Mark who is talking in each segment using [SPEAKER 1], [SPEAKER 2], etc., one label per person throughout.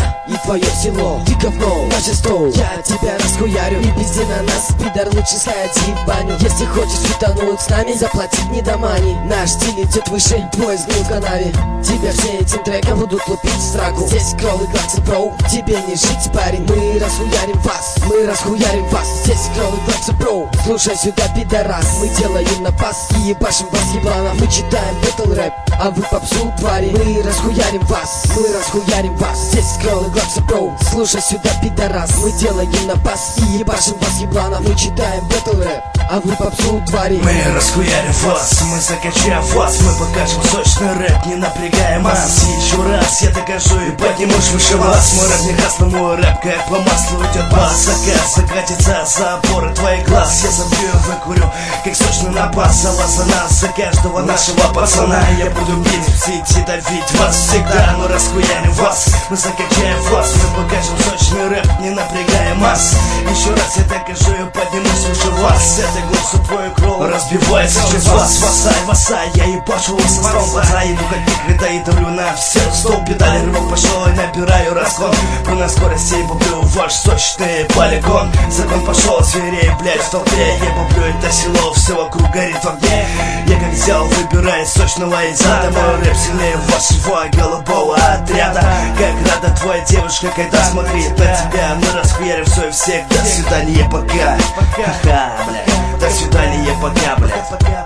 [SPEAKER 1] и твое село. Ты говно, наше стол, я тебя расхуярю. И пизди на нас, пидор, лучше сходи в баню. Если хочешь утонуть с нами, заплатить не до мани. Наш стиль идет выше, твой сгнил в канаве. Тебя все этим треком будут лупить в сраку. Здесь Кролл и Глаксо Бро, тебе не жить, парень. Мы расхуярим вас, мы расхуярим вас. Здесь Кролл и Глаксо Бро, слушай сюда, пидорас. Мы делаем напас и ебашим вас, ебланов. Мы читаем бэтл рэп, а вы попсу твари. Мы расхуярим вас, мы расхуярим вас. Здесь Кролл и Глаксо Бро, слушай сюда, пидорас. Мы делаем напас и ебашим вас, ебланов. Мы читаем бэтл рэп, а вы попсу твари.
[SPEAKER 2] Мы расхуярим вас, мы закачаем вас. Мы покажем сочный рэп, не напрягая масс. Еще раз я докажу и поднимусь выше вас. Мой рэп не красно, мой рэп как по маслу идет бас. Заказ закатится за опоры твоих глаз. Я забью, выкурю, как сочный напас. За вас, за нас, за каждого нашего пацана. Я буду бить, бзить и давить вас всегда. Мы расхуярим вас, мы закачаем вас. Мы покажем сочный рэп, не напрягая масс. Еще раз я докажу и поднимусь выше вас. Это Глаксо твой Кролл разбивается через вас. Васай, я ебашу вас со стол глаза. Иду как биг, и давлю на всех стол. Педали, рывок пошел и набираю разгон. На скорости я бублю ваш сочный полигон. Закон пошел зверей, блять, в толпе. Я бублю это село, все вокруг горит в огне. Я как взял, выбирая сочного изада. Мой рэп сильнее вашего голубого отряда. Как рада твоя девушка, когда смотрит на тебя. Мы расхуярим все и всех. До свидания, пока. Ха-ха, блядь. До свидания, пока, блядь.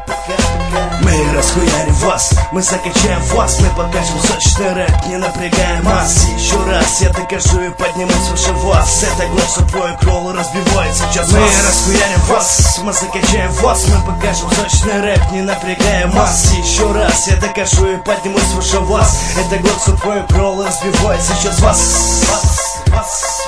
[SPEAKER 2] Мы расхуярим вас, мы закачаем вас. Мы покажем сочный рэп, не напрягая масс. Еще раз я докажу и поднимусь выше вас. Это Глаксо твой Кролл разбивает сейчас вас. Мы расхуярим вас, мы закачаем вас. Мы покажем сочный рэп, не напрягая масс. Еще раз я докажу и поднимусь выше вас. Это Глаксо твой Кролл разбивает сейчас вас.